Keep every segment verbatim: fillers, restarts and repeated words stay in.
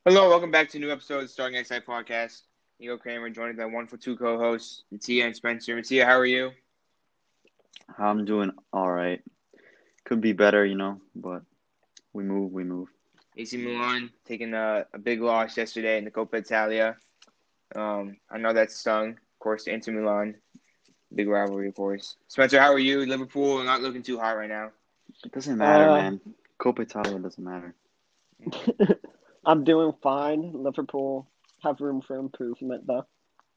Hello, welcome back to a new episode of the Starting X I podcast. Nico Kramer joined by one for two co-hosts, Mattia and Spencer. Mattia, how are you? I'm doing all right. Could be better, you know, but we move, we move. A C Milan taking a, a big loss yesterday in the Coppa Italia. Um, I know that stung, of course, to Inter Milan, big rivalry, of course. Spencer, how are you? Liverpool not looking too hot right now. It doesn't matter, Uh, man. Coppa Italia doesn't matter. I'm doing fine. Liverpool have room for improvement, though.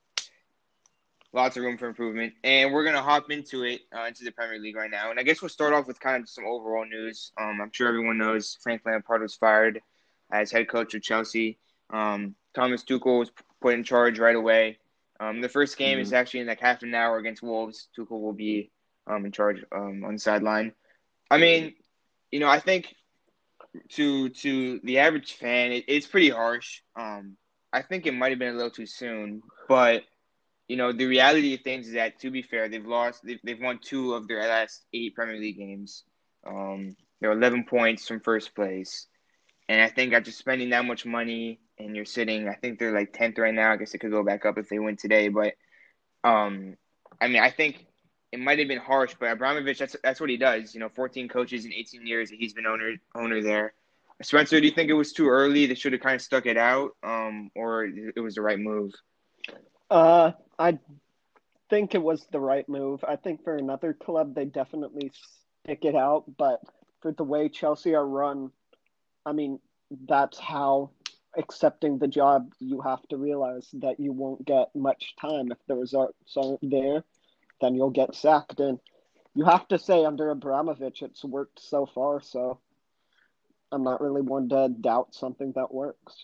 Lots of room for improvement, and we're gonna hop into it uh, into the Premier League right now. And I guess we'll start off with kind of some overall news. Um, I'm sure everyone knows Frank Lampard was fired as head coach of Chelsea. Um, Thomas Tuchel was put in charge right away. Um, the first game hmm is actually in like half an hour against Wolves. Tuchel will be um, in charge um, on the sideline. I mean, you know, I think to to the average fan, it, it's pretty harsh. Um, I think it might have been a little too soon, but you know, the reality of things is that, to be fair, they've lost. They've, they've won two of their last eight Premier League games. Um, they're eleven points from first place, and I think after spending that much money, and you're sitting, I think they're like tenth right now. I guess it could go back up if they win today, but um, I mean, I think it might have been harsh, but Abramovich, that's that's what he does. You know, fourteen coaches in eighteen years that he's been owner owner there. Spencer, do you think it was too early? They should have kind of stuck it out, um, or it was the right move? Uh, I think it was the right move. I think for another club, they definitely stick it out, but for the way Chelsea are run, I mean, that's how accepting the job, you have to realize that you won't get much time. If the results aren't there, then you'll get sacked. And you have to say, under Abramovich, it's worked so far, so I'm not really one to doubt something that works.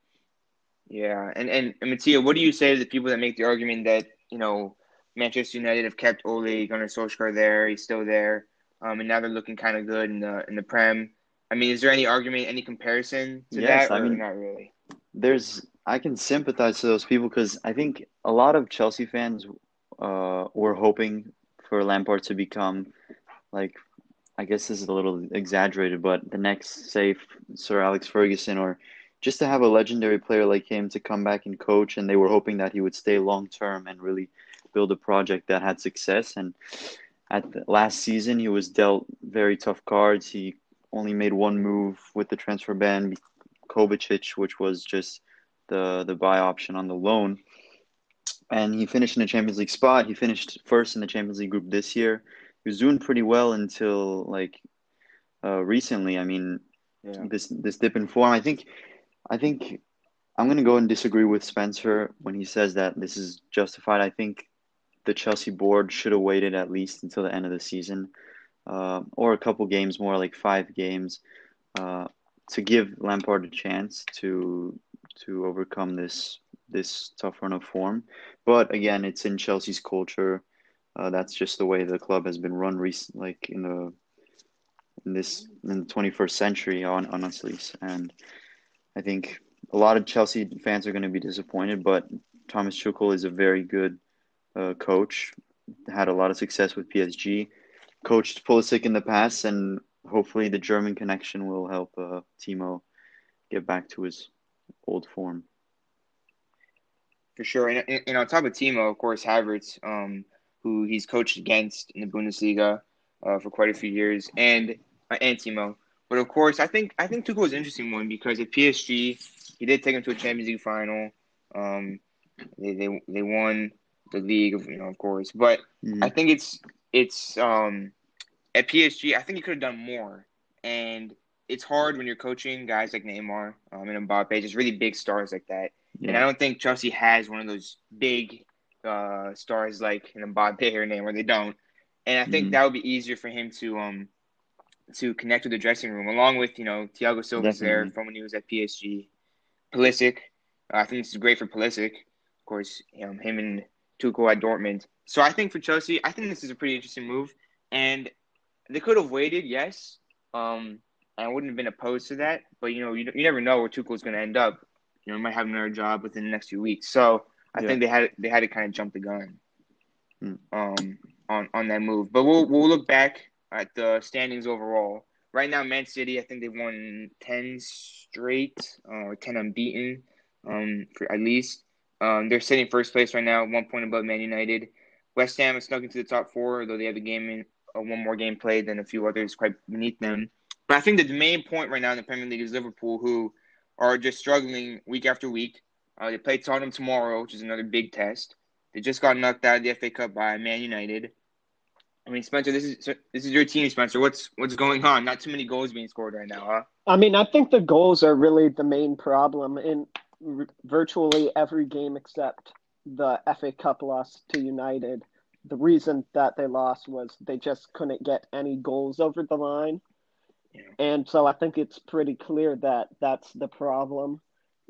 Yeah, and and, and Mattia, what do you say to the people that make the argument that you know Manchester United have kept Ole Gunnar Solskjaer there, he's still there, um, and now they're looking kind of good in the in the Prem. I mean, is there any argument, any comparison to Yes, that, I or mean, not really? there's I can sympathize to those people because I think a lot of Chelsea fans uh were hoping for Lampard to become like I guess this is a little exaggerated, but the next, say, Sir Alex Ferguson, or just to have a legendary player like him to come back and coach, and they were hoping that he would stay long term and really build a project that had success. And at the, last season, he was dealt very tough cards. He only made one move with the transfer ban, Kovacic, which was just the the buy option on the loan, and he finished in the Champions League spot. He finished first in the Champions League group this year. He was doing pretty well until like uh, recently. I mean, Yeah, this this dip in form. I think I think I'm gonna go and disagree with Spencer when he says that this is justified. I think the Chelsea board should have waited at least until the end of the season, uh, or a couple games more, like five games, uh, to give Lampard a chance to to overcome this this tough run of form. But again, it's in Chelsea's culture. Uh, that's just the way the club has been run recent, like in the in this in the twenty-first century, on honestly. And I think a lot of Chelsea fans are going to be disappointed, but Thomas Tuchel is a very good uh, coach. Had a lot of success with P S G. Coached Pulisic in the past, and hopefully the German connection will help uh, Timo get back to his old form. for sure. And, and, and on top of Timo, of course, Havertz, um, who he's coached against in the Bundesliga uh, for quite a few years, and uh, and Timo. But of course, I think I think Tuchel is an interesting one because at P S G, he did take him to a Champions League final. Um, They they they won the league, you know, of course. But I Mm-hmm. think it's it's um at P S G. I think he could have done more, and it's hard when you're coaching guys like Neymar um, and Mbappe, just really big stars like that. And I Yeah. don't think Chelsea has one of those big uh, stars like an Mbappe or Neymar. They don't, and I think Mm-hmm. that would be easier for him to um to connect with the dressing room, along with you know Thiago Silva's there Definitely. from when he was at P S G. Pulisic. Uh, I think this is great for Pulisic. Of course, you know, him and Tuchel at Dortmund. So I think for Chelsea, I think this is a pretty interesting move. And they could have waited, yes. Um, and I wouldn't have been opposed to that. But, you know, you, you never know where Tuchel's going to end up. You know, he might have another job within the next few weeks. So I Yeah. think they had they had to kind of jump the gun Mm. um, on, on that move. But we'll, we'll look back at the standings overall. right now, Man City, I think they've won ten straight uh, or ten unbeaten, um, for at least. Um, they're sitting first place right now, one point above Man United. West Ham is snuck into the top four, though they have a game in, uh, one more game played than a few others quite beneath them. But I think that the main point right now in the Premier League is Liverpool, who are just struggling week after week. Uh, they play Tottenham tomorrow, which is another big test. They just got knocked out of the F A Cup by Man United. I mean, Spencer, this is this is your team, Spencer. What's what's going on? Not too many goals being scored right now, huh? I mean, I think the goals are really the main problem in r- virtually every game except the F A Cup loss to United. The reason that they lost was they just couldn't get any goals over the line. Yeah. And so I think it's pretty clear that that's the problem.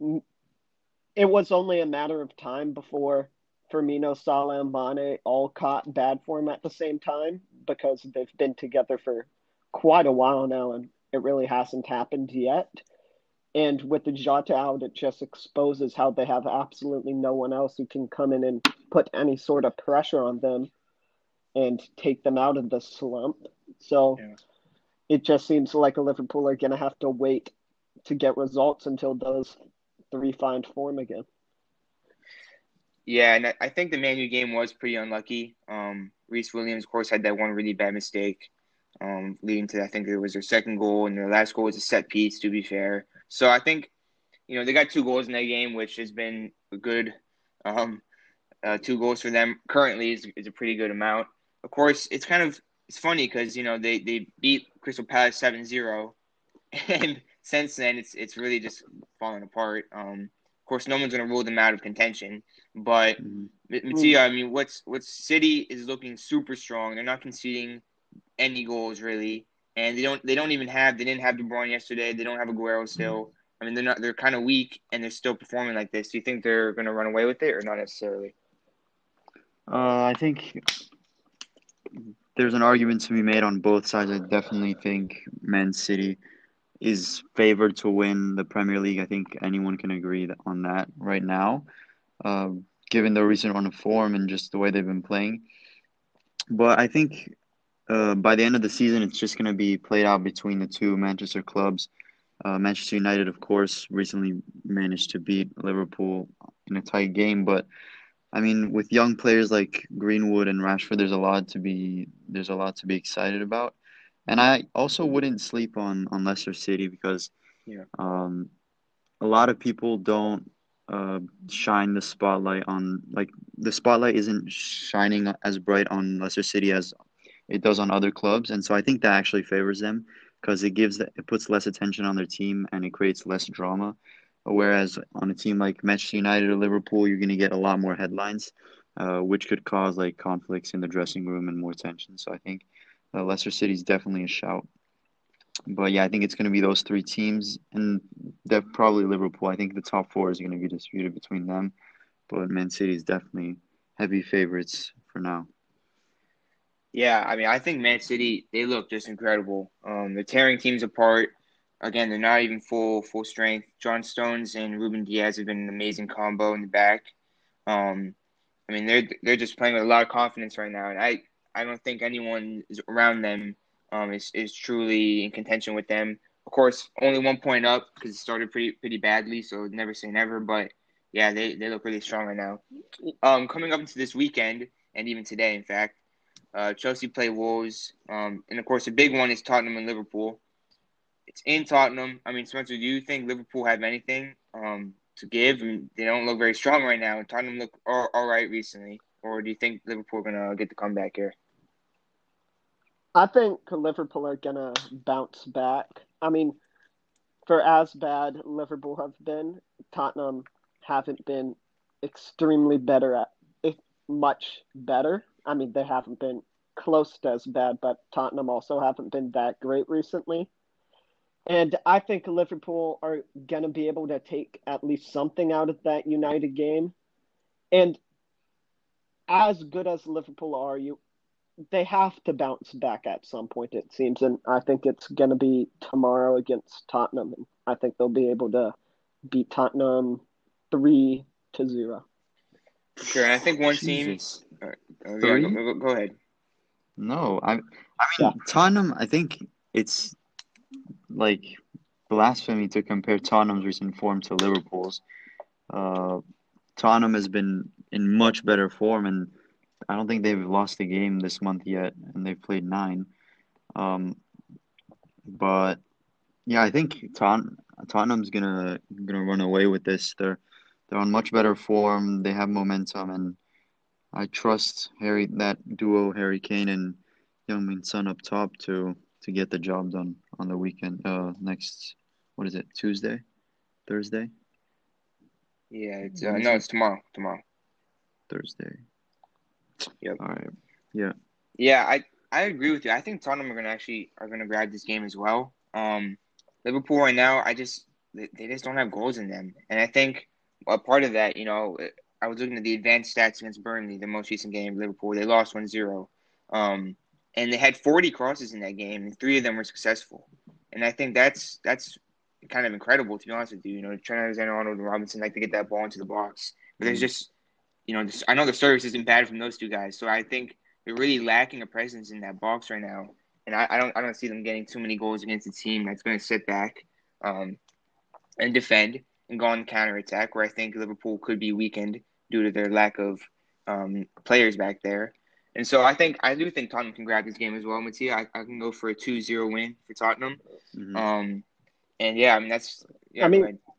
It was only a matter of time before Firmino, Salah, and Mane all caught bad form at the same time because they've been together for quite a while now, and it really hasn't happened yet. And with the Jota out, it just exposes how they have absolutely no one else who can come in and put any sort of pressure on them and take them out of the slump. So Yeah. it just seems like Liverpool are going to have to wait to get results until those three find form again. Yeah, and I, I think the Man U game was pretty unlucky. Um, Reece Williams, of course, had that one really bad mistake, um, leading to I think it was their second goal, and their last goal was a set piece. To be fair, so I think you know they got two goals in that game, which has been a good. Um, uh, two goals for them currently is is a pretty good amount. Of course, it's kind of it's funny because you know they, they beat Crystal Palace seven zero, and since then it's it's really just fallen apart. Um, of course, no one's going to rule them out of contention, but Mm-hmm. Mattia, I mean, what's what's City is looking super strong. They're not conceding any goals really, and they don't they don't even have they didn't have De Bruyne yesterday. They don't have Aguero still. I mean, they're not they're kind of weak, and they're still performing like this. Do you think they're going to run away with it, or not necessarily? Uh, I think there's an argument to be made on both sides. I definitely think Man City is favored to win the Premier League. I think anyone can agree on that right now, uh, given their recent run of form and just the way they've been playing. But I think uh, by the end of the season, it's just going to be played out between the two Manchester clubs. Uh, Manchester United, of course, recently managed to beat Liverpool in a tight game, but I mean, with young players like Greenwood and Rashford, there's a lot to be there's a lot to be excited about. And I also wouldn't sleep on on Leicester City because Yeah. um, a lot of people don't uh, shine the spotlight on like the spotlight isn't shining as bright on Leicester City as it does on other clubs, and so I think that actually favors them because it gives the, it puts less attention on their team and it creates less drama. Whereas on a team like Manchester United or Liverpool, you're going to get a lot more headlines, uh, which could cause like conflicts in the dressing room and more tension. So I think uh, Leicester City is definitely a shout. But yeah, I think it's going to be those three teams, and def- probably Liverpool. I think the top four is going to be disputed between them, but Man City is definitely heavy favorites for now. Yeah, I mean, I think Man City, they look just incredible. Um, they're tearing teams apart. Again, they're not even full full strength. John Stones and Ruben Diaz have been an amazing combo in the back. Um, I mean, they're they're just playing with a lot of confidence right now, and I, I don't think anyone is around them um, is is truly in contention with them. Of course, only one point up because it started pretty pretty badly, so never say never. But yeah, they, they look really strong right now. Um, coming up into this weekend and even today, in fact. Uh, Chelsea play Wolves, um, and of course the big one is Tottenham and Liverpool. It's in Tottenham. I mean, Spencer, do you think Liverpool have anything um, to give? I mean, they don't look very strong right now. Tottenham look all, all right recently, or do you think Liverpool are gonna get the comeback here? I think Liverpool are going to bounce back. I mean, for as bad Liverpool have been, Tottenham haven't been extremely better at it, much better. I mean, they haven't been close to as bad, but Tottenham also haven't been that great recently. And I think Liverpool are going to be able to take at least something out of that United game. And as good as Liverpool are, you they have to bounce back at some point, it seems. And I think it's going to be tomorrow against Tottenham. And I think they'll be able to beat Tottenham three to zero. Sure, and I think one team. Jesus. Uh, uh, yeah, go, Three? go, go ahead. No, I I Yeah. mean Tottenham, I think it's like blasphemy to compare Tottenham's recent form to Liverpool's. Uh, Tottenham has been in much better form, and I don't think they've lost a game this month yet, and they've played nine. Um, but yeah, I think Tot- Tottenham's gonna gonna run away with this. They're they're on much better form. They have momentum, and I trust Harry that duo Harry Kane and Young-Min Son up top to to get the job done on the weekend. Uh, next, what is it? Tuesday, Thursday, Yeah, it's uh, no, Wednesday, it's tomorrow. Tomorrow. Thursday. Yep. All right. Yeah. Yeah, I I agree with you. I think Tottenham are gonna actually are gonna grab this game as well. Um, Liverpool right now, I just they, they just don't have goals in them, and I think a part of that, you know, I was looking at the advanced stats against Burnley, the most recent game, Liverpool. They lost one zero, um, and they had forty crosses in that game, and three of them were successful. And I think that's that's kind of incredible, to be honest with you. You know, Trent Alexander-Arnold and Robinson like to get that ball into the box, but there's Mm. just you know, I know the service isn't bad from those two guys, so I think they're really lacking a presence in that box right now. And I, I don't I don't see them getting too many goals against a team that's going to sit back um, and defend and go on counterattack, where I think Liverpool could be weakened due to their lack of um, players back there. And so I think I do think Tottenham can grab this game as well, Mattia. I, I can go for a two zero win for Tottenham. Hmm. Um, and yeah, I mean that's I yeah, go mean, ahead.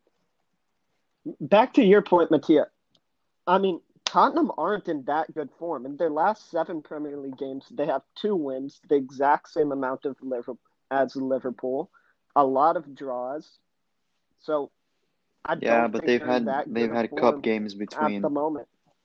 back to your point, Mattia. I mean, Tottenham aren't in that good form. In their last seven Premier League games, they have two wins, the exact same amount of Liverpool as Liverpool, a lot of draws. So I Yeah, don't but think they've they're in had that good they've of had cup form games at the between. moment.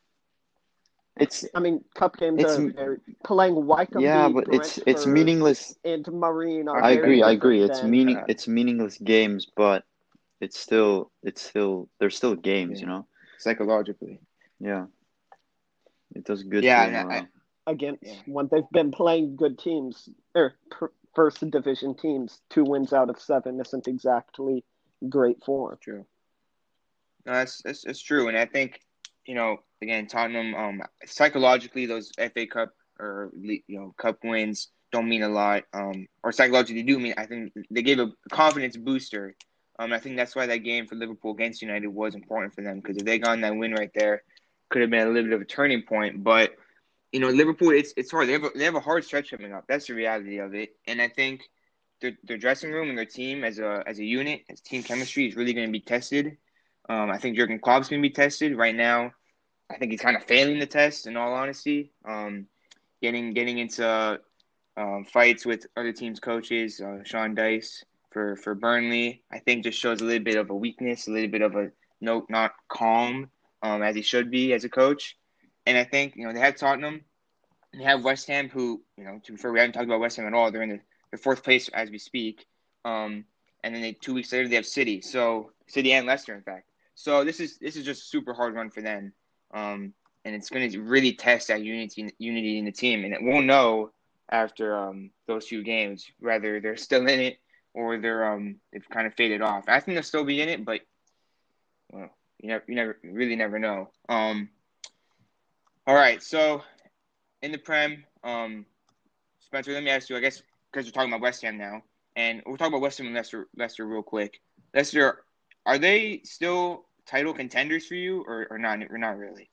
It's I mean, cup games it's are very playing yeah, Wycombe, but it's it's Brentford, meaningless. and Marine are Aren't I agree. very I competitive. agree. different It's than meaning Uh, it's meaningless games, but it's still it's still they're still games, you yeah, know? psychologically. Yeah. It does good Yeah, to and I, uh against yeah, when they've been playing good teams or per, first division teams. Two wins out of seven isn't exactly great form. true. No, that's, that's that's true, and I think you know again Tottenham um psychologically those F A Cup or you know Cup wins don't mean a lot um or psychologically do mean I think they gave a confidence booster. Um, I think that's why that game for Liverpool against United was important for them because if they got that win right there, could have been a little bit of a turning point. But you know Liverpool, it's it's hard. They have a, they have a hard stretch coming up. That's the reality of it, and I think their their dressing room and their team as a as a unit, as team chemistry is really going to be tested. Um, I think Jurgen Klopp's going to be tested right now. I think he's kind of failing the test, in all honesty. Um, getting getting into um, fights with other teams' coaches, uh, Sean Dice for for Burnley, I think just shows a little bit of a weakness, a little bit of a no, not calm um, as he should be as a coach. And I think you know they have Tottenham, and they have West Ham, who you know to be fair, we haven't talked about West Ham at all. They're in the, the fourth place as we speak. Um, and then they, two weeks later they have City, so City and Leicester, in fact. So this is this is just a super hard run for them, um, and it's going to really test that unity unity in the team, and it won't know after um, those few games whether they're still in it or they're um, they've kind of faded off. I think they'll still be in it, but well, you never you never really never know. Um, all right, so in the Prem, um, Spencer, let me ask you, I guess, because we're talking about West Ham now, and we'll talk about West Ham and Leicester, Leicester real quick. Leicester, are they still title contenders for you, or, or not? Or not really?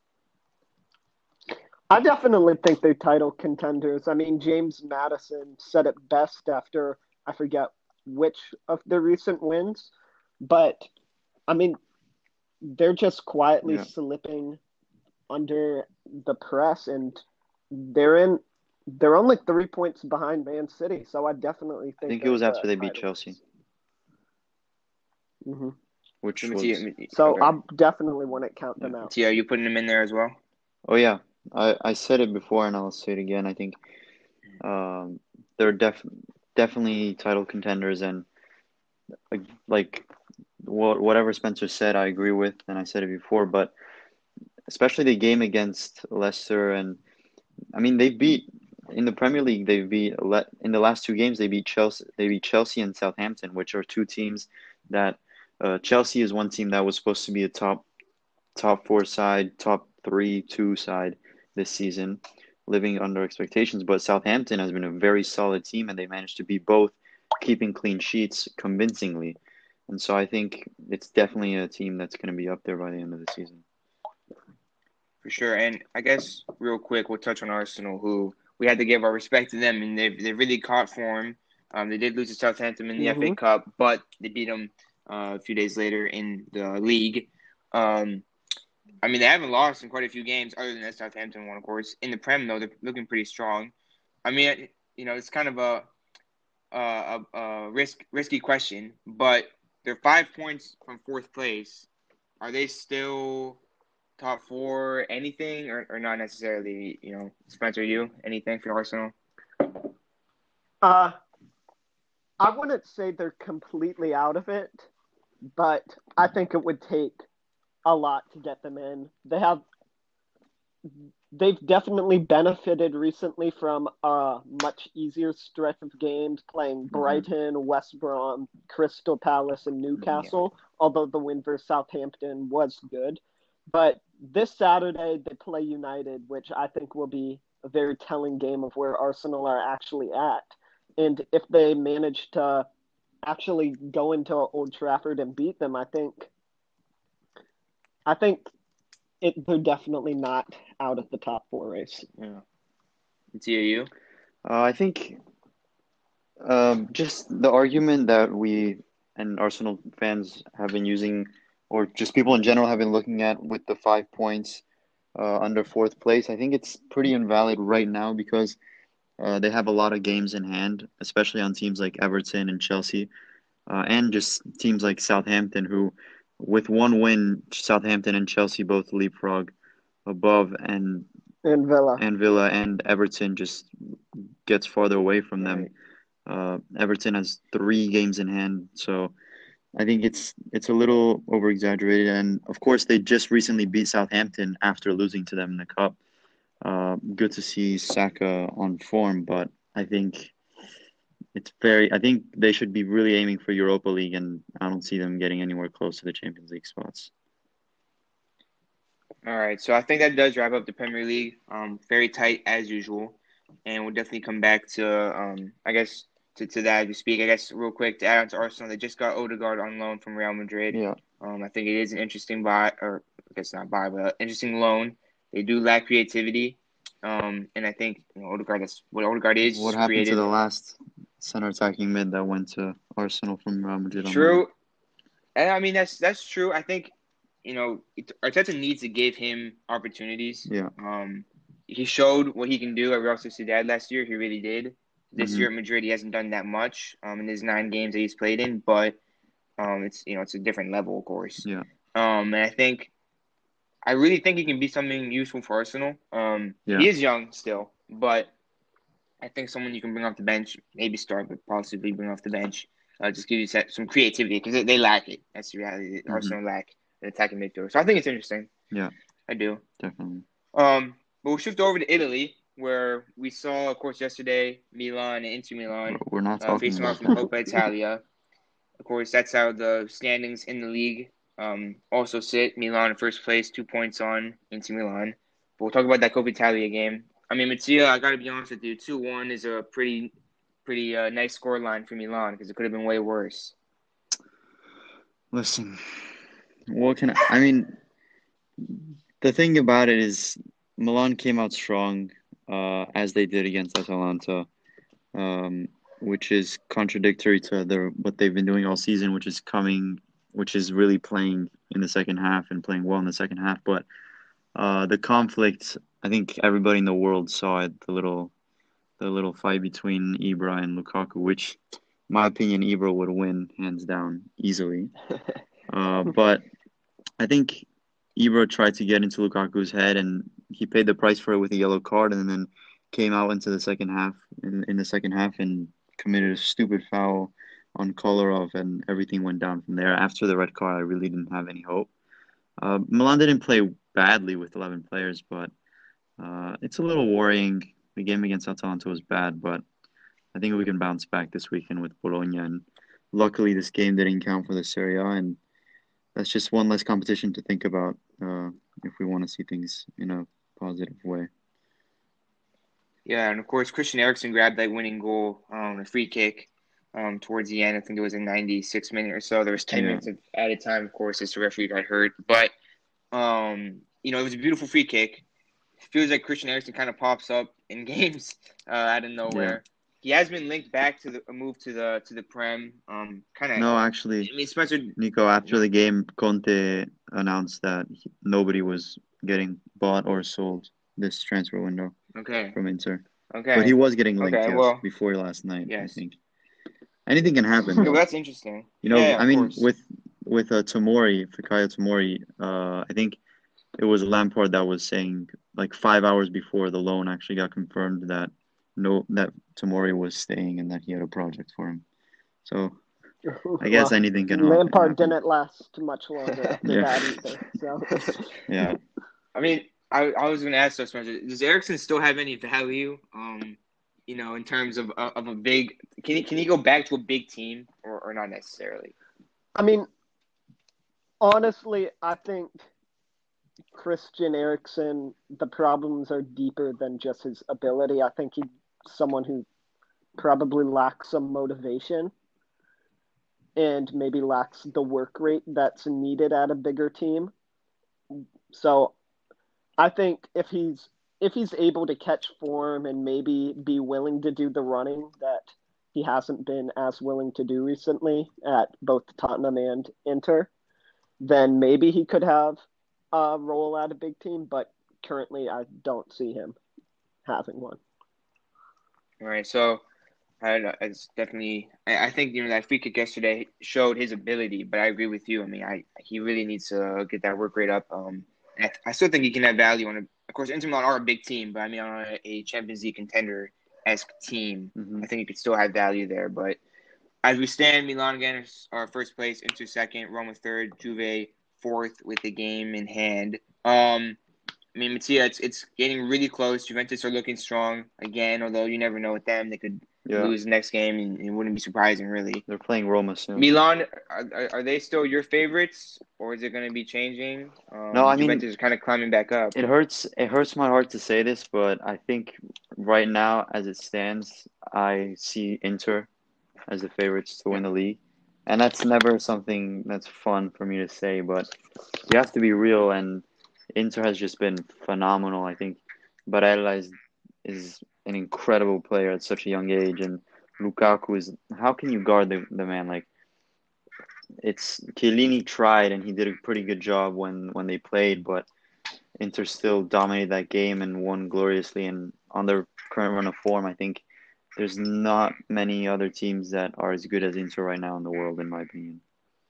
I definitely think they're title contenders. I mean, James Madison said it best after I forget which of the recent wins, but I mean, they're just quietly yeah. slipping under the press, and they're in. They're only three points behind Man City, so I definitely I think think it they're was in the after they beat title Chelsea, race. hmm which was Mattia, So okay. I definitely wouldn't count yeah. them out. Mattia, are you putting them in there as well? Oh yeah. I I said it before and I'll say it again. I think um they're def definitely title contenders and like like what whatever Spencer said I agree with and I said it before, but especially the game against Leicester and I mean they beat in the Premier League they beat Le in the last two games they beat Chelsea they beat Chelsea and Southampton, which are two teams that uh, Chelsea is one team that was supposed to be a top top four side, top three, two side this season, living under expectations. But Southampton has been a very solid team, and they managed to beat both keeping clean sheets convincingly. And so I think it's definitely a team that's going to be up there by the end of the season. For sure. And I guess real quick, we'll touch on Arsenal, who we had to give our respect to them, and they've they really caught form. Um, they did lose to Southampton in the Mm-hmm. F A Cup, but they beat them uh, a few days later in the league. Um, I mean, they haven't lost in quite a few games, other than that Southampton one, of course. In the Prem, though, they're looking pretty strong. I mean, you know, it's kind of a a, a, a risk risky question, but they're five points from fourth place. Are they still top four, anything, or, or not necessarily? You know, Spencer, you anything for Arsenal? Uh, I wouldn't say they're completely out of it, but I think it would take a lot to get them in. They have they've definitely benefited recently from a much easier stretch of games playing Brighton, mm-hmm. West Brom, Crystal Palace, and Newcastle, yeah. although the win versus Southampton was good. But this Saturday, they play United, which I think will be a very telling game of where Arsenal are actually at. And if they manage to actually go into Old Trafford and beat them, I think I think it, they're definitely not out of the top four race. Yeah. T A U? Uh, I think um, just the argument that we and Arsenal fans have been using, or just people in general have been looking at with the five points uh, under fourth place, I think it's pretty invalid right now because uh, they have a lot of games in hand, especially on teams like Everton and Chelsea, uh, and just teams like Southampton, who, with one win, Southampton and Chelsea both leapfrog above, and and Villa and Villa and Everton just gets farther away from them. Uh, Everton has three games in hand, so I think it's it's a little over exaggerated. And of course, they just recently beat Southampton after losing to them in the cup. Uh, good to see Saka on form, but I think it's very. I think they should be really aiming for Europa League, and I don't see them getting anywhere close to the Champions League spots. All right, so I think that does wrap up the Premier League. Um, very tight as usual, and we'll definitely come back to um, I guess to, to that as we speak. I guess real quick to add on to Arsenal, they just got Odegaard on loan from Real Madrid. Yeah. Um, I think it is an interesting buy, or I guess not buy, but an interesting loan. They do lack creativity, um, and I think you know, Odegaard. That's what Odegaard is. What happened creative. to the last center attacking mid that went to Arsenal from Real Madrid? True, and I mean that's that's true. I think. You know, Arteta needs to give him opportunities. Yeah. Um, he showed what he can do at Real Sociedad last year. He really did. This mm-hmm. year at Madrid, he hasn't done that much um, in his nine games that he's played in, but um, it's you know it's a different level, of course. Yeah. Um, and I think, I really think he can be something useful for Arsenal. Um, yeah. He is young still, but I think someone you can bring off the bench, maybe start, but possibly bring off the bench, uh, just give you some creativity because they, they lack it. That's the reality. Mm-hmm. Arsenal lack an attacking midfielder. So I think it's interesting. Yeah. I do. Definitely. Um, but we'll shift over to Italy, where we saw, of course, yesterday, Milan and Inter Milan. We're not uh, talking facing about off in Coppa Italia. Of course, that's how the standings in the league um, also sit. Milan in first place, two points on Inter Milan. But we'll talk about that Coppa Italia game. I mean, Mattia, I got to be honest with you, two one is a pretty pretty uh, nice scoreline for Milan because it could have been way worse. Listen, what can I, I mean, the thing about it is Milan came out strong uh, as they did against Atalanta, um, which is contradictory to their what they've been doing all season, which is coming, which is really playing in the second half and playing well in the second half. But uh, the conflict, I think everybody in the world saw it, the little the little fight between Ibra and Lukaku, which, in my opinion, Ibra would win hands down easily. Uh, but I think Ibra tried to get into Lukaku's head, and he paid the price for it with a yellow card, and then came out into the second half in, in the second half and committed a stupid foul on Kolarov, and everything went down from there. After the red card, I really didn't have any hope. Uh, Milan didn't play badly with eleven players, but uh, it's a little worrying. The game against Atalanta was bad, but I think we can bounce back this weekend with Bologna, and luckily this game didn't count for the Serie A, and that's just one less competition to think about uh, if we want to see things in a positive way. Yeah, and of course, Christian Eriksen grabbed that winning goal on um, a free kick. um, towards the end. I think it was a ninety-six minute or so. There was ten Yeah. minutes of added time, of course, as the referee got hurt. But, um, you know, it was a beautiful free kick. It feels like Christian Eriksen kind of pops up in games uh, out of nowhere. He has been linked back to the a move to the to the Prem. Um, kind of. No, I actually, mean, Spencer. Nico, after the game, Conte announced that he, nobody was getting bought or sold this transfer window Okay. from Inter. Okay. But he was getting linked, Okay. yes, Well. before last night, I Yes. think. Anything can happen, Yeah, well, though. that's interesting. You know, Yeah, yeah, I of mean, course. with with uh, Tomori, Fikayo Tomori, uh, I think it was Lampard that was saying like five hours before the loan actually got confirmed that no that Tomori was staying and that he had a project for him. So I guess Well, anything can Lampard happen. didn't last much longer after Yeah. that either. So Yeah. I mean, I, I was going to ask us, Spencer, does Ericsson still have any value? Um, you know, in terms of of a big, can he can he go back to a big team or, or not necessarily? I mean, honestly, I think Christian Eriksen, the problems are deeper than just his ability. I think he's someone who probably lacks some motivation and maybe lacks the work rate that's needed at a bigger team. So I think if he's if he's able to catch form and maybe be willing to do the running that he hasn't been as willing to do recently at both Tottenham and Inter, then maybe he could have a role at a big team, but currently I don't see him having one. All right, so I don't know. It's definitely. I, I think you know that free kick yesterday showed his ability, but I agree with you. I mean, I he really needs to get that work rate up. Um, and I, I still think he can add value on a. Of course, Inter Milan are a big team, but I mean, on a, a Champions League contender esque team, Mhm. I think he could still have value there. But as we stand, Milan again are first place, Inter second, Roma third, Juve fourth with the game in hand. Um, I mean, Mattia, it's it's getting really close. Juventus are looking strong again, although you never know with them. They could Yeah. lose the next game, and it wouldn't be surprising, really. They're playing Roma soon. Milan, are, are, are they still your favorites, or is it going to be changing? Um, No, I mean- Juventus is kind of climbing back up. It hurts. It hurts my heart to say this, but I think right now, as it stands, I see Inter as the favorites to win the league, and that's never something that's fun for me to say. But you have to be real, and Inter has just been phenomenal. I think Barella is is an incredible player at such a young age, and Lukaku is. How can you guard the the man? Like it's Chiellini tried, and he did a pretty good job when when they played, but Inter still dominated that game and won gloriously. And on their current run of form, I think there's not many other teams that are as good as Inter right now in the world, in my opinion.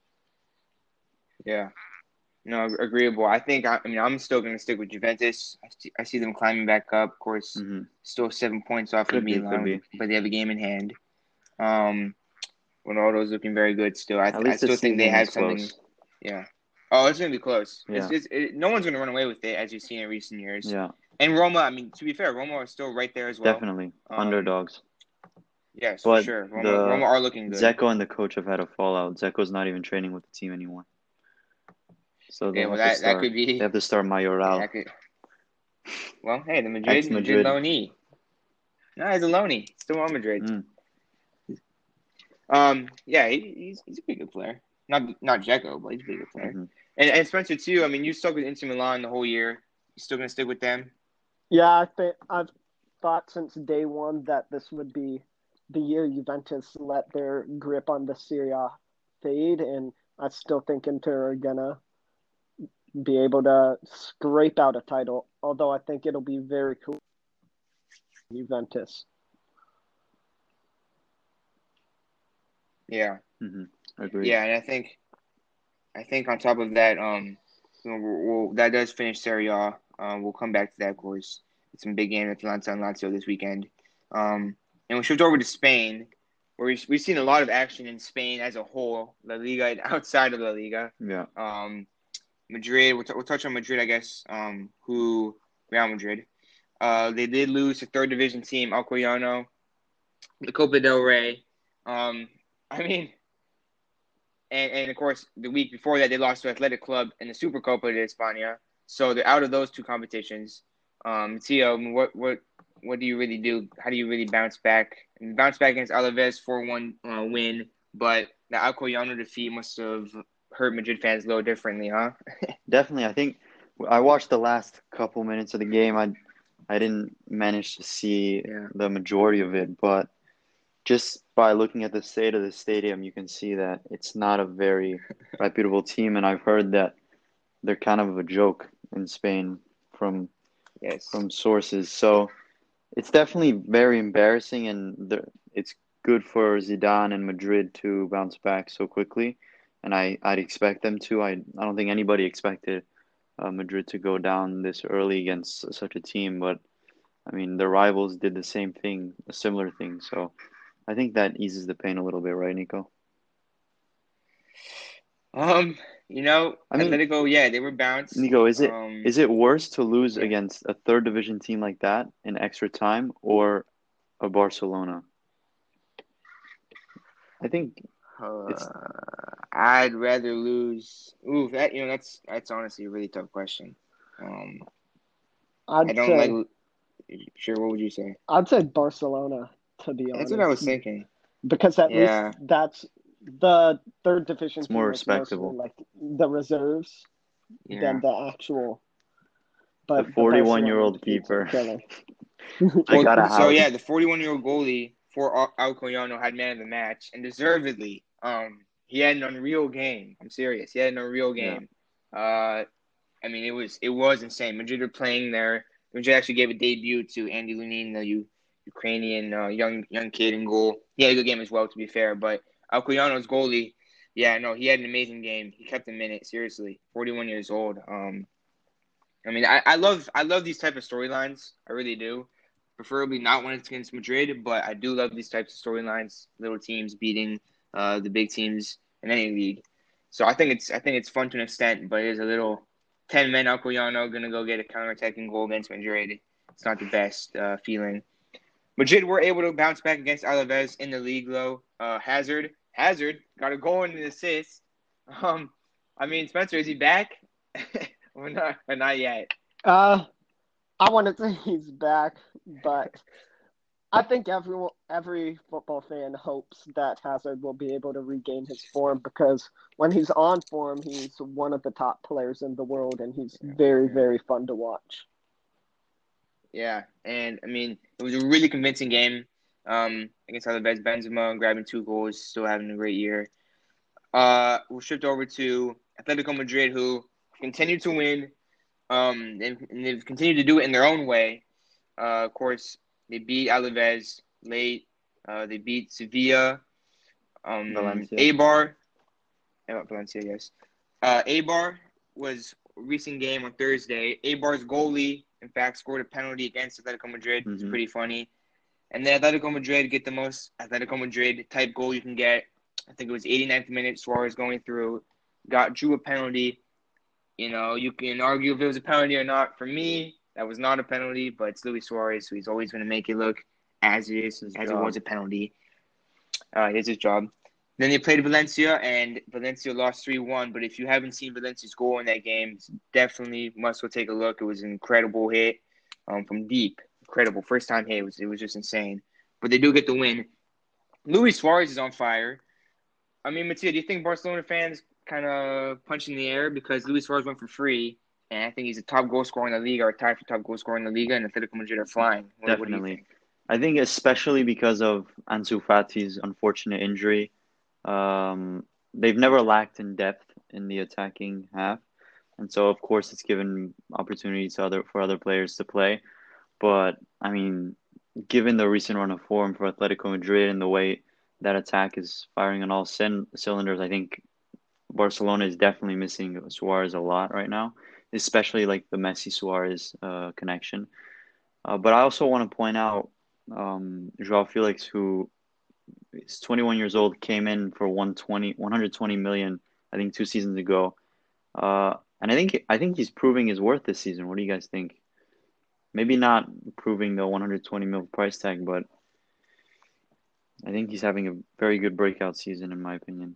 Yeah. No, agreeable. I think, I, I mean, I'm still going to stick with Juventus. I see, I see them climbing back up. Of course, Mm-hmm. still seven points off Could of be, Milan, could be. but they have a game in hand. Um, Ronaldo's looking very good still. I, At I least still this think they season have is something. close. Yeah. Oh, it's going to be close. Yeah. It's, it's, it, no one's going to run away with it, as you've seen in recent years. Yeah, And Roma, I mean, to be fair, Roma are still right there as well. definitely Um, underdogs. Yes, But for sure. Roma, the Roma are looking good. Dzeko and the coach have had a fallout. Dzeko's not even training with the team anymore. So they Yeah, have well, to that, start. that could be. They have to start Mayoral. Yeah, that could, well, hey, the Madrid, Ex-Madrid. Madrid loanee. No, he's a loanee. Still on Madrid. Mm. Um, yeah, he, he's he's a pretty good player. Not not Dzeko, but he's a pretty good player. Mm-hmm. And and Spencer too. I mean, you stuck with Inter Milan the whole year. You still gonna stick with them? Yeah, I think I've thought since day one that this would be the year Juventus let their grip on the Serie A fade, and I still think Inter are gonna be able to scrape out a title. Although I think it'll be very cool, Juventus. Yeah. Mm-hmm. Agreed. Yeah, and I think, I think on top of that, um, you know, we'll, we'll, that does finish Serie A. Um, we'll come back to that, of course. It's some big game at Atalanta and Lazio this weekend. Um, and we'll shift over to Spain, where we've, we've seen a lot of action in Spain as a whole, La Liga and outside of La Liga. Yeah. Um, Madrid, we'll, t- we'll touch on Madrid, I guess, um, who, Real Madrid. Uh, they did lose to third division team, Alcoyano, the Copa del Rey. Um, I mean, and, and of course, the week before that, they lost to Athletic Club in the Supercopa de España. So they're out of those two competitions. Um, Tio, what what what do you really do? How do you really bounce back? And bounce back against Alaves four one uh, win, but the Alcoyano defeat must have hurt Madrid fans a little differently, huh? Definitely. I think I watched the last couple minutes of the game. I I didn't manage to see Yeah. the majority of it, but just by looking at the state of the stadium, you can see that it's not a very reputable team, and I've heard that they're kind of a joke in Spain from Yes. from sources. So it's definitely very embarrassing, and the, it's good for Zidane and Madrid to bounce back so quickly, and I I'd expect them to. I I don't think anybody expected uh, Madrid to go down this early against such a team, but I mean the rivals did the same thing, a similar thing. So I think that eases the pain a little bit, right, Nico? Um, you know, I mean, Atletico, yeah, they were bounced. Nico, is it Um, is it worse to lose yeah. against a third division team like that in extra time or a Barcelona? I think it's Uh, I'd rather lose. Ooh, that you know, that's that's honestly a really tough question. Um, I I'd don't like. say Sure, what would you say? I'd say Barcelona, to be That's what I honest, was thinking. because at least Yeah, that's the third division it's more team was mostly respectable. like the reserves than yeah. the actual. The But the Barcelona forty-one-year-old defeats are keeper. killer. I Well, got a so house. yeah, the forty-one-year-old goalie for Al- Alcoyano had man of the match, and deservedly. Um, he had an unreal game. I'm serious. He had an unreal Yeah. game. Uh, I mean, it was it was insane. Madrid were playing there. Madrid actually gave a debut to Andy Lunin, the U- Ukrainian uh, young young kid in goal. He had a good game as well, to be fair. But Alcoyano's goalie, yeah, no, he had an amazing game. He kept him in it. Seriously, forty-one years old. Um, I mean, I, I love I love these type of storylines. I really do. Preferably not when it's against Madrid, but I do love these types of storylines. Little teams beating uh, the big teams in any league. So I think it's I think it's fun to an extent, but it is a little ten men Alcoyano gonna go get a counterattacking goal against Madrid. It's not the best uh, feeling. Madrid were able to bounce back against Alaves in the league though. Uh, Hazard Hazard got a goal and an assist. Um, I mean Spencer, is he back? or not? Or not yet? uh, I want to say he's back, but I think everyone, every football fan hopes that Hazard will be able to regain his form because when he's on form, he's one of the top players in the world, and he's very, Yeah. very fun to watch. Yeah, and I mean it was a really convincing game um, against Alaves. Benzema grabbing two goals, still having a great year. Uh, we'll shift over to Atletico Madrid, who continue to win, um, and, and they've continued to do it in their own way. Uh, of course, they beat Alaves late. Uh, they beat Sevilla. Um, Valencia. Eibar, uh, Valencia, yes. Uh, Eibar was a recent game on Thursday. Eibar's goalie, in fact, scored a penalty against Atletico Madrid. It's hmm pretty funny. And then Atletico Madrid get the most Atletico Madrid type goal you can get. I think it was eighty-ninth minute. Suarez going through, got drew a penalty. You know, you can argue if it was a penalty or not. For me, that was not a penalty, but it's Luis Suarez, so he's always going to make it look as it is, His as it was job. a penalty. Uh, it's his job. Then they played Valencia, and Valencia lost three one. But if you haven't seen Valencia's goal in that game, definitely must go take a look. It was an incredible hit um, from deep. Incredible. First time hit. It was, it was just insane. But they do get the win. Luis Suarez is on fire. I mean, Mattia, do you think Barcelona fans kind of punch in the air because Luis Suarez went for free, and I think he's the top goal scorer in the league, or tied for top goal scorer in the Liga, and Atletico Madrid are flying. What, what do you Definitely. think? I think especially because of Ansu Fati's unfortunate injury, um, they've never lacked in depth in the attacking half, and so of course it's given opportunities to other for other players to play. But I mean, given the recent run of form for Atletico Madrid and the way that attack is firing on all cyn- cylinders, I think Barcelona is definitely missing Suarez a lot right now, especially like the Messi Suarez uh, connection. Uh, but I also want to point out um, Joao Felix, who is twenty-one years old, came in for one hundred twenty, one hundred twenty million, I think two seasons ago. Uh, and I think I think he's proving his worth this season. What do you guys think? Maybe not proving the one hundred twenty mil price tag, but I think he's having a very good breakout season, in my opinion.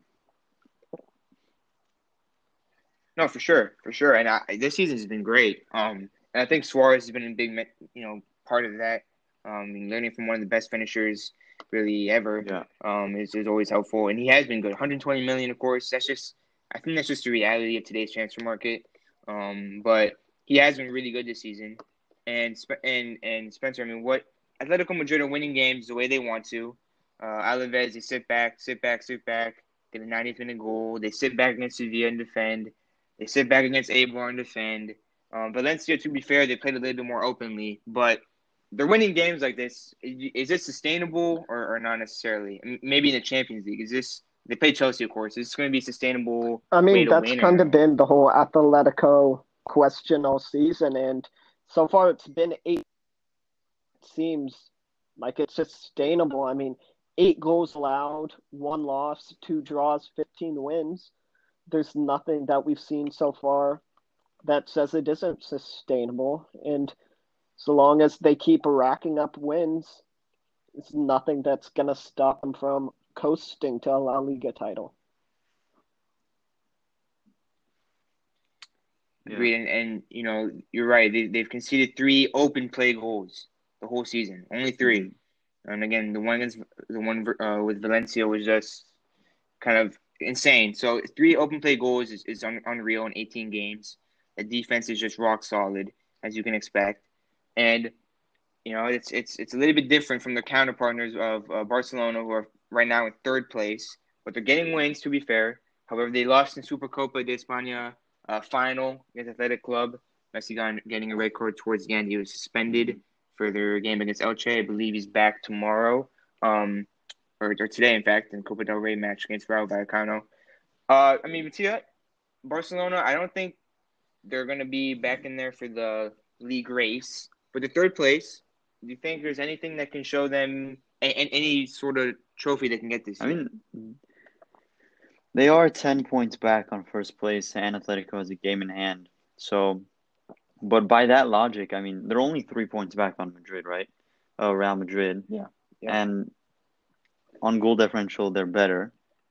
No, for sure, for sure. And I, this season has been great. Um, and I think Suarez has been a big, you know, part of that. Um, and learning from one of the best finishers really ever Yeah. um, is, is always helpful. And he has been good. one hundred twenty million dollars, of course. That's just I think that's just the reality of today's transfer market. Um, but he has been really good this season. And and and Spencer, I mean, what Atletico Madrid are winning games the way they want to. Uh, Alaves, they sit back, sit back, sit back, get a ninetieth minute goal. They sit back against Sevilla and defend. They sit back against Eibar and defend. Um, Valencia, to be fair, they played a little bit more openly, but they're winning games like this. Is this sustainable or, or not necessarily? Maybe in the Champions League, is this? They play Chelsea, of course. Is this going to be a sustainable I way mean, to that's win or kind of no? been the whole Atletico question all season, and so far it's been eight. It seems like it's sustainable. I mean, eight goals allowed, one loss, two draws, fifteen wins. There's nothing that we've seen so far that says it isn't sustainable. And so long as they keep racking up wins, it's nothing that's going to stop them from coasting to a La Liga title. Agreed, and, and you know you're right. They they've conceded three open play goals the whole season, only 3 Mm-hmm. And again, the one against the one uh, with Valencia was just kind of insane. So three open play goals is, is un, unreal in eighteen games. The defense is just rock solid, as you can expect, and you know it's it's it's a little bit different from the counterpartners of uh, Barcelona, who are right now in third place, but they're getting wins. To be fair, however, they lost in Supercopa de España uh, final against Athletic Club. Messi got getting a red card towards the end. He was suspended for their game against Elche. I believe he's back tomorrow. Um, or, or today, in fact, in Copa del Rey match against Rayo Vallecano. Uh, I mean, Matia, Barcelona, I don't think they're going to be back in there for the league race. For the third place, do you think there's anything that can show them a, a, any sort of trophy they can get this I year? mean, they are ten points back on first place, and Atletico has a game in hand. So, but by that logic, I mean, they're only three points back on Madrid, right? Uh, Real Madrid. Yeah. Yep. And on goal differential, they're better.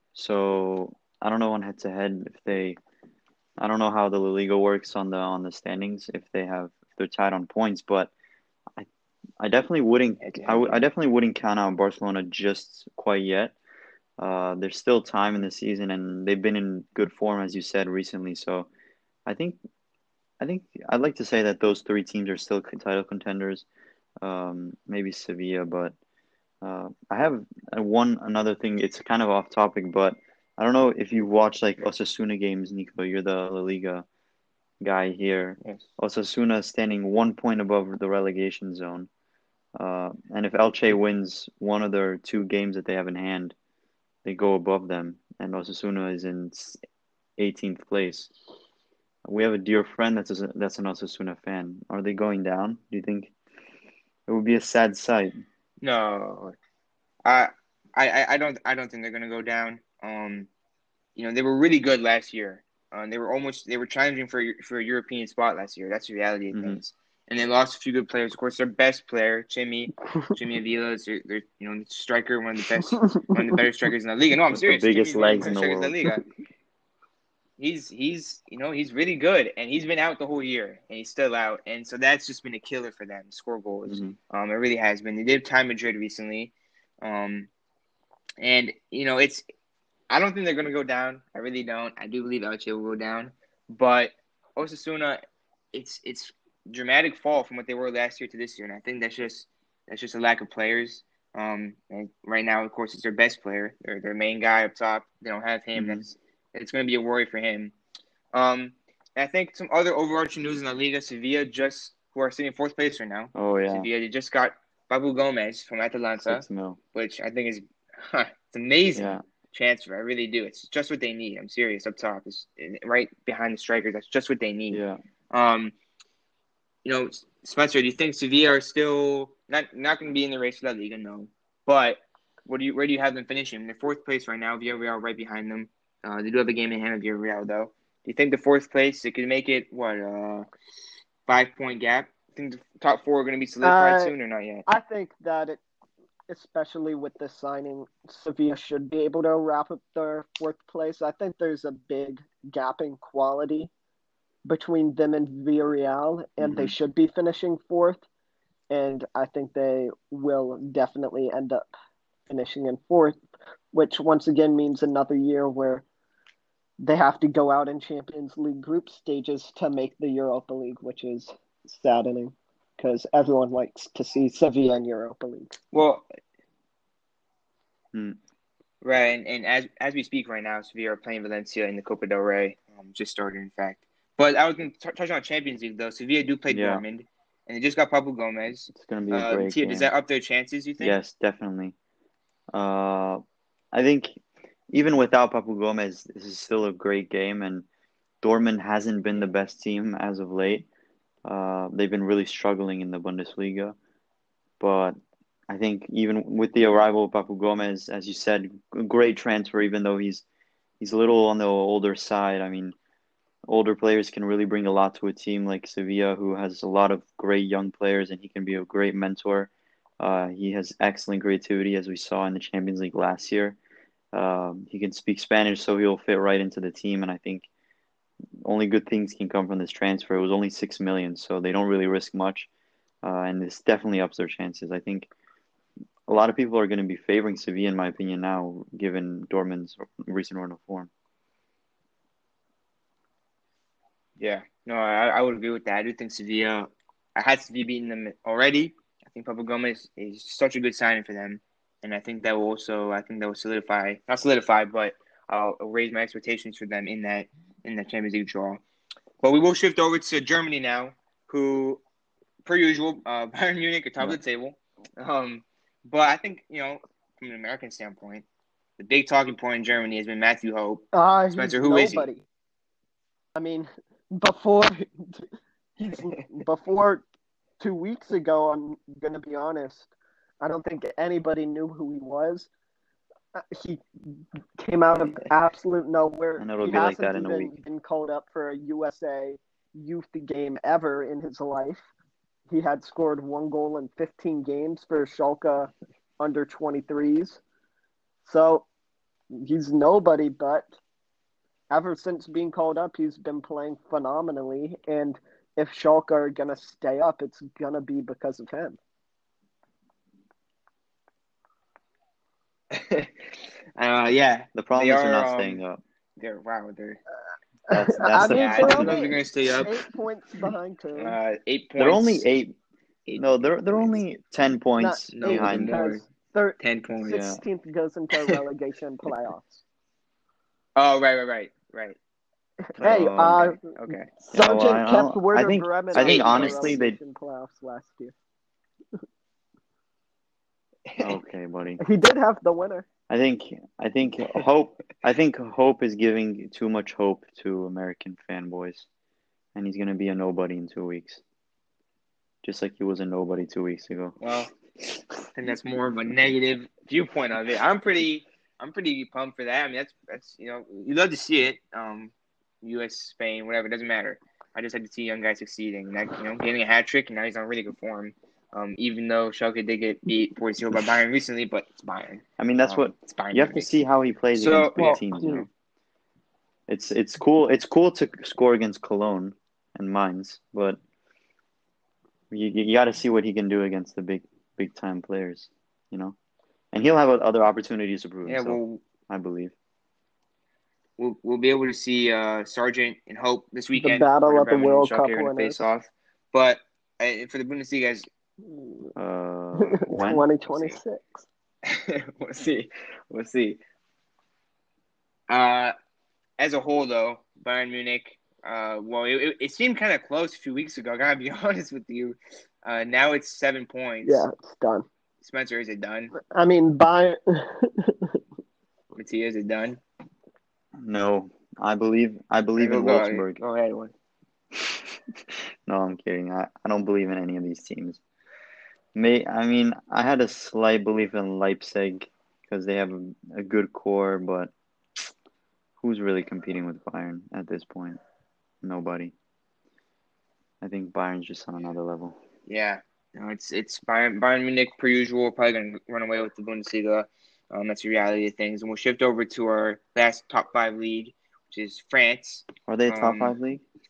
So I don't know on head to head if they. I don't know how the La Liga works on the on the standings if they have if they're tied on points, but I I definitely wouldn't I, w- I definitely wouldn't count out Barcelona just quite yet. Uh, there's still time in the season, and they've been in good form, as you said recently. So I think I think I'd like to say that those three teams are still title contenders. Um, maybe Sevilla, but uh, I have uh, one another thing. It's kind of off topic, but I don't know if you watch like Osasuna games, Nico. You're the La Liga guy here. Yes. Osasuna is standing one point above the relegation zone. Uh, and if Elche wins one of their two games that they have in hand, they go above them. And Osasuna is in eighteenth place. We have a dear friend that's a, that's an Osasuna fan. Are they going down? Do you think it would be a sad sight? No, I I I don't I don't think they're gonna go down. Um, you know they were really good last year. Uh, they were almost they were challenging for for a European spot last year. That's the reality of Mm-hmm. things. And they lost a few good players. Of course, their best player, Chimi, Chimi Avila, is their, their you know striker, one of the best, one of the better strikers in the league. No, I'm With serious. the biggest Chimi's one of the legs in best the strikers in the world. league. he's he's you know he's really good, and he's been out the whole year, and he's still out, and so that's just been a killer for them. Score goals, Mm-hmm. um, it really has been. They did tie Madrid recently, um, and you know it's. I don't think they're gonna go down. I really don't. I do believe Elche will go down, but Osasuna, it's it's dramatic fall from what they were last year to this year, and I think that's just that's just a lack of players. Um, and right now, of course, it's their best player, their their main guy up top. They don't have him. Mm-hmm. That's it's going to be a worry for him. Um, and I think some other overarching news in La Liga: Sevilla just who are sitting in fourth place right now. Oh yeah. Sevilla they just got Babu Gomez from Atalanta, Six mil. which I think is huh, it's amazing. Yeah. Transfer, I really do. It's just what they need. I'm serious. Up top, it's right behind the strikers. That's just what they need. Yeah. Um, you know, Spencer, do you think Sevilla are still not not going to be in the race for La Liga? No, but what do you where do you have them finishing? They're fourth place right now. Villarreal right behind them. Uh, they do have a game in hand of Villarreal though. Do you think the fourth place they could make it what a uh, five point gap? I think the top four are going to be solidified Uh, soon or not yet? I think that it, especially with this signing, Sevilla should be able to wrap up their fourth place. I think there's a big gap in quality between them and Villarreal, and Mm-hmm. they should be finishing fourth. and I think they will definitely end up finishing in fourth, which once again means another year where they have to go out in Champions League group stages to make the Europa League, which is saddening because everyone likes to see Sevilla in Europa League. Well, Hmm. right, and, and as as we speak right now, Sevilla are playing Valencia in the Copa del Rey. Um, just started, in fact. But I was going to touch on Champions League, though. Sevilla do play Yeah, Dortmund, and they just got Pablo Gomez. it's gonna be a Uh, great Tia, does game. that up their chances, you think? Yes, definitely. Uh, I think even without Papu Gomez, this is still a great game, and Dortmund hasn't been the best team as of late. Uh, they've been really struggling in the Bundesliga, but I think even with the arrival of Papu Gomez, as you said, a great transfer, even though he's he's a little on the older side. I mean, older players can really bring a lot to a team like Sevilla, who has a lot of great young players, and he can be a great mentor. Uh, he has excellent creativity, as we saw in the Champions League last year. Um, he can speak Spanish, so he'll fit right into the team, and I think only good things can come from this transfer. It was only six million, so they don't really risk much, uh, and this definitely ups their chances. I think a lot of people are going to be favoring Sevilla, in my opinion, now, given Dortmund's recent run of form. Yeah, no, I, I would agree with that. I do think Sevilla, I had Sevilla beating them already. I think Pablo Gomez is such a good signing for them, and I think that will also, I think that will solidify, not solidify, but I'll raise my expectations for them in that in the Champions League draw. But we will shift over to Germany now, who, per usual, uh, Bayern Munich are top Yeah. of the table. Um, but I think you know, from an American standpoint, the big talking point in Germany has been Matthew Hope. Uh, Spencer, he's who is he? nobody. I mean, before he's before two weeks ago, I'm gonna be honest. I don't think anybody knew who he was. Uh, He came out of absolute nowhere. And it'll He be like hasn't that in a even week. been called up for a U S A youth game ever in his life. He had scored one goal in fifteen games for Schalke under twenty-threes. So he's nobody, but ever since being called up, he's been playing phenomenally. And if Schalke are going to stay up, it's going to be because of him. uh, yeah, The problem they is they're are. not Um, staying up. they're wow. They're That's I that's the mean, yeah. I they're don't problem. know if only they're gonna stay up. eight points behind Köln. Uh, eight They're only points. eight. Eight, No, eight they're they're points. only ten Not points No, eight they're behind. more. because thir- Ten points. Yeah. sixteenth goes into relegation playoffs. Oh, right, right, right, right. Hey, Oh, uh, Okay, okay. Yeah, well, Sargent I, I kept don't. I Werder think Bremen I out think of the honestly they. relegation playoffs last year. Okay, buddy. He did have the winner. I think I think hope I think hope is giving too much hope to American fanboys, and he's gonna be a nobody in two weeks, just like he was a nobody two weeks ago. Well, I think that's more of a negative viewpoint of it. I'm pretty, I'm pretty pumped for that. I mean, that's that's you know, you love to see it. Um, U S, Spain, whatever, it doesn't matter. I just like to see young guys succeeding. That, you know, getting a hat trick, and now he's on really good form. Um, even though Schalke did get beat four zero by Bayern recently, but it's Bayern. I mean, that's Um, what it's Bayern you have to Munich. see how he plays So, against big well, teams. You know, it's it's cool. It's cool to score against Cologne and Mainz, but you you got to see what he can do against the big big time players. You know, and he'll have other opportunities to prove Yeah, himself. well, I believe. we'll we'll be able to see uh, Sargent and Hope this The weekend. battle Werder of the Bremen and World Schalke Cup are going to winners. face off. But uh, for the Bundesliga, guys, Uh, when? twenty twenty-six. we'll see. We'll see. Uh, as a whole, though, Bayern Munich. Uh, well, it, it seemed kind of close a few weeks ago. I gotta be honest with you. Uh, now it's seven points. Yeah, it's done. Spencer, is it done? I mean, Bayern. Mattia, is it done? No, I believe I believe Go, in go, Wolfsburg. go ahead, one. No, I'm kidding. I, I don't believe in any of these teams. May I mean I had a slight belief in Leipzig because they have a, a good core, but who's really competing with Bayern at this point? Nobody. I think Bayern's just on another level. Yeah, no, it's it's Bayern, Bayern Munich per usual. Probably gonna run away with the Bundesliga. Um, that's the reality of things, and we'll shift over to our last top five league, which is France. Are they a top Um, five league? I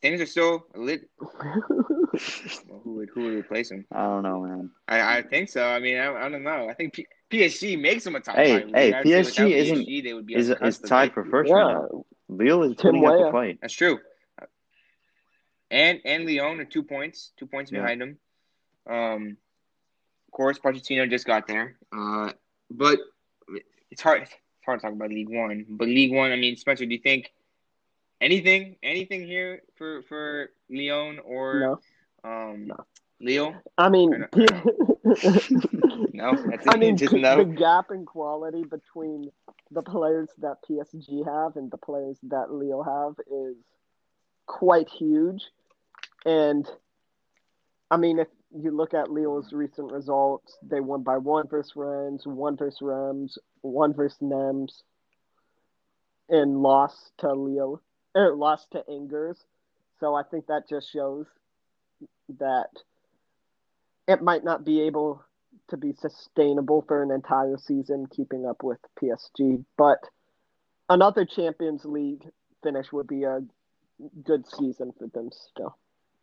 things are still lit. Well, who would who would replace him? I don't know, man. I, I think so. I mean, I, I don't know. I think P- PSG makes them a top Hey, five league. hey, I'd say without P S G isn't P S G, they would be on is the is cusp of tied it. for first right Yeah, now. Lille is Tim putting up a Weah. fight. That's true. And and Lyon are two points, two points Yeah. behind them. Um, of course, Pochettino just got there. Uh, but it's hard. It's hard to talk about League One. But League One, I mean, Spencer, do you think anything anything here for for Lyon or No, um no. Lille? I Or mean, no, or no? No, that's I it. mean, Just the no. gap in quality between the players that P S G have and the players that Lille have is quite huge. And I mean, if you look at Lille's recent results, they won by one versus Rennes, one versus Reims, one versus Nems, and lost to Lille, or lost to Angers. So I think that just shows that it might not be able to be sustainable for an entire season keeping up with P S G, but another Champions League finish would be a good season for them still.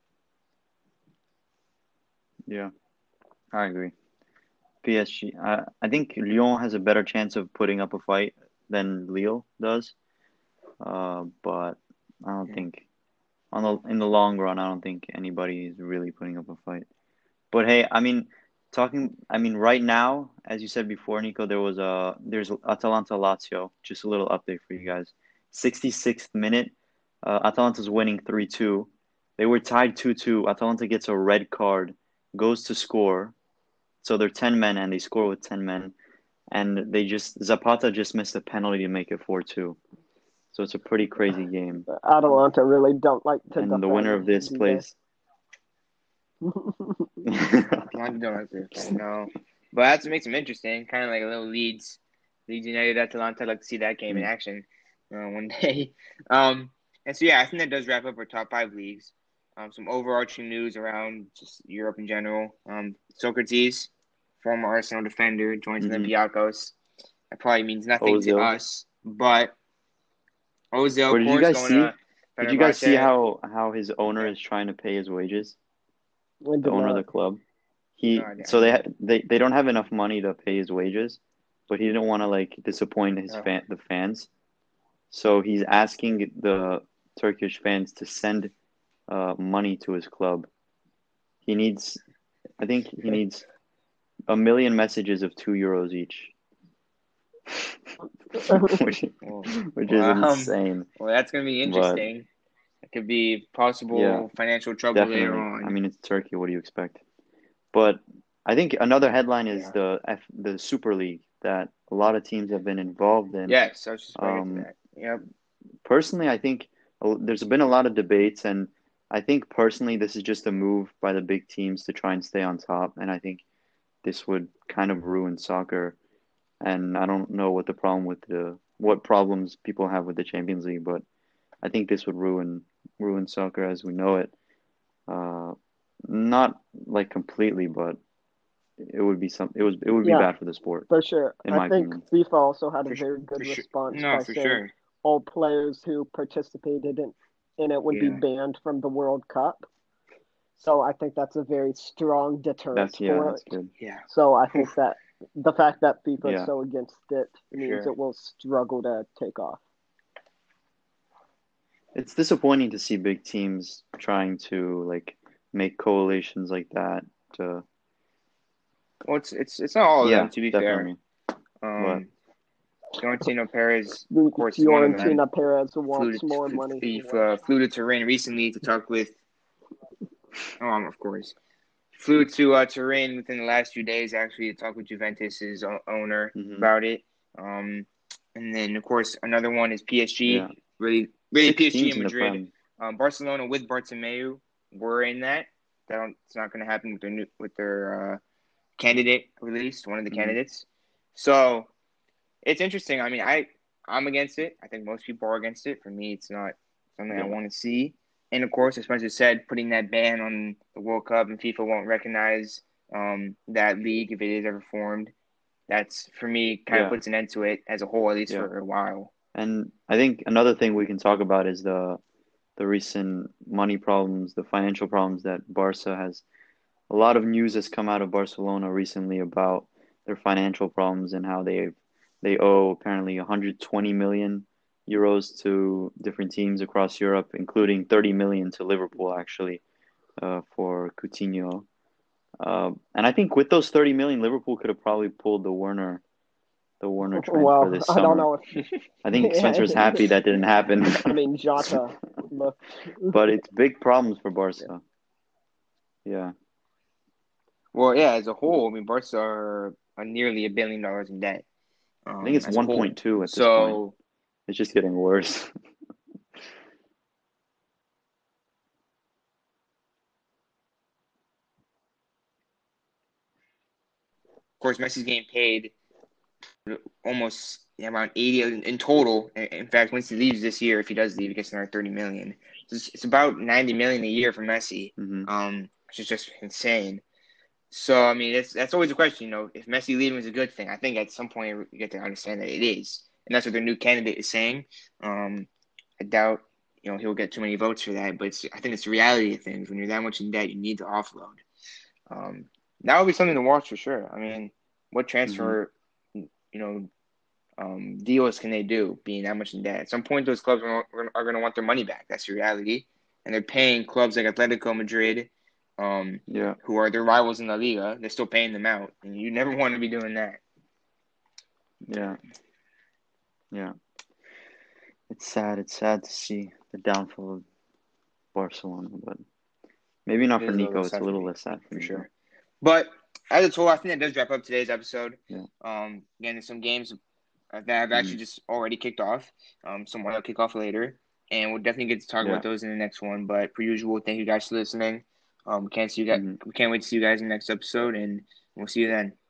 Yeah, I agree. P S G. I I think Lyon has a better chance of putting up a fight than Lille does. Uh, but I don't Yeah. think on the in the long run, I don't think anybody is really putting up a fight. But hey, I mean, talking. I mean, right now, as you said before, Nico, there was a there's Atalanta Lazio. Just a little update for you guys. sixty-sixth minute, uh, Atalanta's winning three two. They were tied two two. Atalanta gets a red card, goes to score. So they're ten men and they score with ten men. And they just Zapata just missed a penalty to make it four two. So it's a pretty crazy game. Atalanta really don't like to And the winner of defend, this do plays. Atlanta don't like this. No, but that's what makes them interesting. Kind of like a little Leeds, Leeds United Atalanta. I'd like to see that game in Mm. action uh, one day. Um, and so yeah, I think that does wrap up our top five leagues. Um, some overarching news around just Europe in general. Um, Socrates, former Arsenal defender, joins Mhm. Olympiacos. That probably means nothing to Ozil. us, but Ozil, But of did you course, guys going see? to Did you guys see Fenerbahce. how how his owner Yeah. is trying to pay his wages? I The did owner of the not. club. No, He I, I so they didn't. ha- they they don't have enough money to pay his wages, but he didn't want to like disappoint his Oh. fan the fans. So he's asking the Turkish fans to send uh money to his club. He needs, I think he needs a million messages of two euros each, which Well, which is well, um, insane. well, that's going to be But interesting. It could be possible yeah, financial trouble later definitely. on. I mean, it's Turkey. What do you expect? But I think another headline is Yeah. the F, the Super League that a lot of teams have been involved in. Yes, I was just going to Um, that. Yep. Personally, I think a- there's been a lot of debates, and I think personally this is just a move by the big teams to try and stay on top. And I think this would kind of ruin soccer. And I don't know what the problem with the what problems people have with the Champions League, but I think this would ruin ruin soccer as we know it. Uh, not like completely, but it would be some. It was it would be Yeah, bad for the sport, for sure. in I my think opinion. FIFA also had a For, very good for sure. response No, by for saying sure. all players who participated in, in it would be Yeah. banned from the World Cup. So I think that's a very strong deterrent That's yeah, for that's it. good. Yeah. So I think Oof, that the fact that FIFA is Yeah. so against it for means sure. it will struggle to take off. It's disappointing to see big teams trying to like make coalitions like that. To Well, it's it's it's not all of yeah, them, to be fair. definitely. What? Um, Florentino Perez, of course, is one of them. Fiorentina Perez Flew wants to, more f- money. he uh, flew to Turin recently to talk with. Um, of course, flew to uh, Turin within the last few days actually to talk with Juventus's o- owner Mhm. about it. Um, and then of course another one is P S G. Yeah. Really, really Six P S G teams and in the Madrid. Prem. Um, Barcelona with Bartomeu were in that. That don't, it's not going to happen with their new, with their uh, candidate released, one of the Mhm. candidates. So it's interesting. I mean, I I'm against it. I think most people are against it. For me, it's not something I Yeah. want to see. And of course, as Spencer said, putting that ban on the World Cup and FIFA won't recognize um, that league if it is ever formed. That's for me kind Yeah. of puts an end to it as a whole, at least Yeah. for a while. And I think another thing we can talk about is the the recent money problems, the financial problems that Barca has. A lot of news has come out of Barcelona recently about their financial problems and how they they owe apparently one hundred twenty million euros to different teams across Europe, including thirty million to Liverpool actually uh, for Coutinho. Uh, and I think with those thirty million, Liverpool could have probably pulled the Werner the Werner transfer Well, this I don't summer. know if I think Spencer's happy that didn't happen. I mean Jota looked But it's big problems for Barca. Yeah. Well, yeah, as a whole, I mean, Barca are, are nearly a billion dollars in debt. Um, I think it's as a whole. one point two at this so, point. It's just getting worse. of course, Messi's getting paid almost yeah, around eighty in, in total. In, in fact, once he leaves this year, if he does leave, he gets another thirty million. So it's, it's about ninety million a year for Messi, hmm um, which is just insane. So I mean, it's that's always a question. You know, if Messi leaving is a good thing, I think at some point you get to understand that it is, and that's what their new candidate is saying. Um, I doubt you know he'll get too many votes for that, but it's, I think it's the reality of things. When you're that much in debt, you need to offload. Um, that would be something to watch for sure. I mean, what hmm transfer, you know, um, deals can they do being that much in debt? At some point, those clubs are, are going to want their money back. That's the reality, and they're paying clubs like Atletico Madrid, um, Yeah. who are their rivals in La Liga. They're still paying them out, and you never want to be doing that. Yeah. Yeah. It's sad. It's sad to see the downfall of Barcelona, but maybe not It for is a little Nico. It's a sad for little me, less sad for for Nico. sure. But as a whole, I think that does wrap up today's episode. Yeah. Um, again, there's some games that have actually Mhm. just already kicked off. Um, some more will kick off later, and we'll definitely get to talk Yeah. about those in the next one. But per usual, thank you guys for listening. Um, we can't see you guys. Mhm. We can't wait to see you guys in the next episode, and we'll see you then.